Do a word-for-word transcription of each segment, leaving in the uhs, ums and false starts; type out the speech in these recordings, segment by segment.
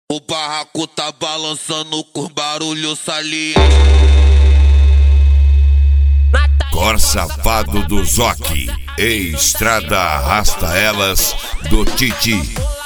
O barraco tá balançando com barulho saliente. Cor safado do Zoque e estrada arrasta elas do Titi.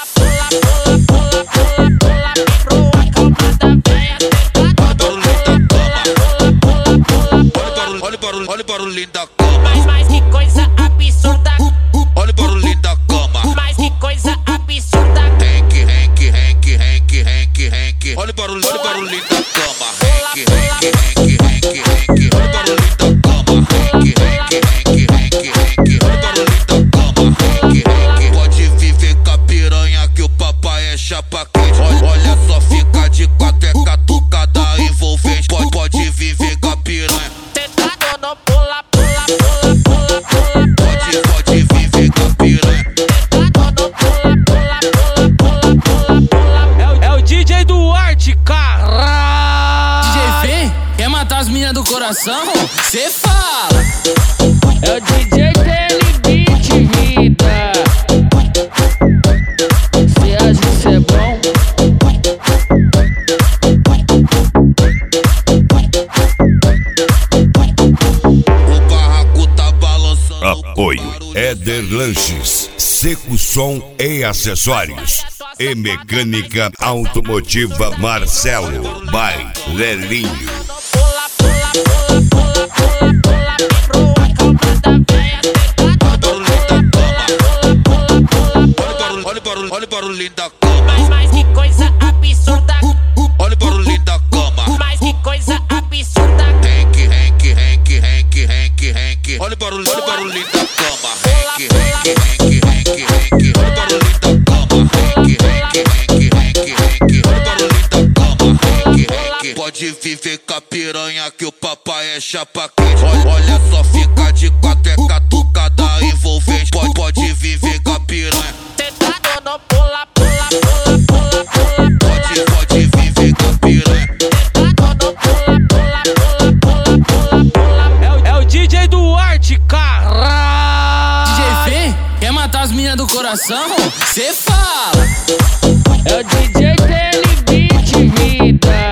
Olha o barulho, olha o barulho da cama. Mas, mas que coisa absurda. Olha o barulho da cama. Mas que coisa absurda. Henk, Henk, Henk, Henk, Henk, Henk. Olha o barulho, olha o barulho da cama. Henk, Henk, Henk, Henk, Henk. Olha o barulho da cama. Henk, Henk, Henk, Henk, Henk. Olha o barulho da cama. Henk, Henk. Pode viver com a piranha que o papai é chapa quente. Olha, olha só, fica de quatro, é catucada envolvente. Pode, pode viver com a piranha. Sentado no pula, pula, pula, pula, pula. Pode, pode viver com a piranha. Sentado no pula, pula, pula, pula, pula, pula. É o, é o D J Duarte, caralho. D J Fê, quer matar as meninas do coração? Cê fala. É o D J Daily Beat, vida. Cê acha que cê é bom? O barraco tá balançando. Apoio Éder Lanches, Seco Som e Acessórios e Mecânica Automotiva Marcelo by Lelinho. Pula, pula, pula, pula, pula, pula. Pro acalmada venha. Olha o barulho, olha o barulho da cama. Mas, mas que coisa absurda. Olha o barulho da cama. Mas que coisa absurda. Henk, Henk, Henk, Henk, Henk, Henk. Olha o barulho, olha o barulho da cama. Henk, Henk, Henk, Henk, Henk. Olha o barulho da cama. Henk, Henk, Henk, Henk, Henk. Olha o barulho da cama. Henk, Henk. Pode viver com a piranha que o papai é chapa quente. Olha, olha só, fica de quatro, é catucada envolvente. Pode, pode viver com a piranha. Sentado no pula, pula, pula, pula, pula. Pode, pode viver com a piranha. Sentado no pula, pula, pula, pula, pula, pula. É o, é o D J Duarte, caralho. D J Fê, quer matar as meninas do coração? Cê fala. É o D J Daily Beat, vida.